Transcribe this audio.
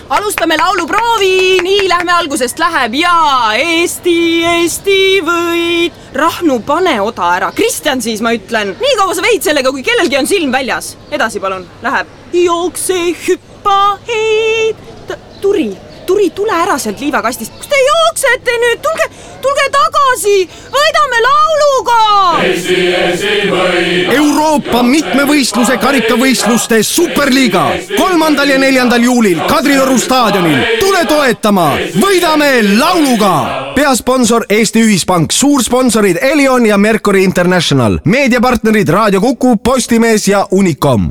alustame lauluproovi, nii lähme algusest läheb ja Eesti võid. Rahnu, pane oda ära. Kristjan siis, ma ütlen. Nii kaua sa veid sellega, kui kellelgi on silm väljas. Edasi palun, läheb. Jookse, hüppa, heid. Turi, tule ära sealt liivakastist. Kus te jooksete nüüd? Tulge tagasi. Võidame lauluga. Eesti võid. Euroopa mitmevõistluse karikavõistluste Superliiga 3. ja 4. juulil Kadrioru staadionil. Tule toetama. Võidame lauluga. Peasponsor Eesti Ühispank, suursponsorid Elion ja Mercury International. Meediapartnerid Raadio Kuku, Postimees ja Unicom.